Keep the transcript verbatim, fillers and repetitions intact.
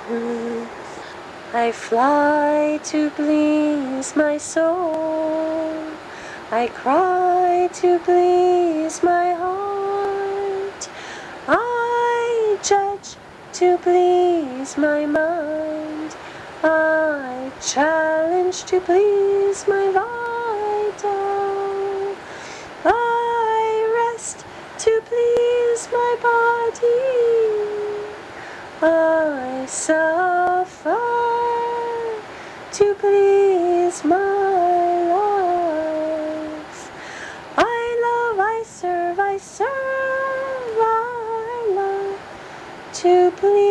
I fly to please my soul. I cry to please my heart. I judge to please my mind. I challenge to please my vital. I rest to please my body. I suffer to please my life. I love, I serve, I serve, I love to please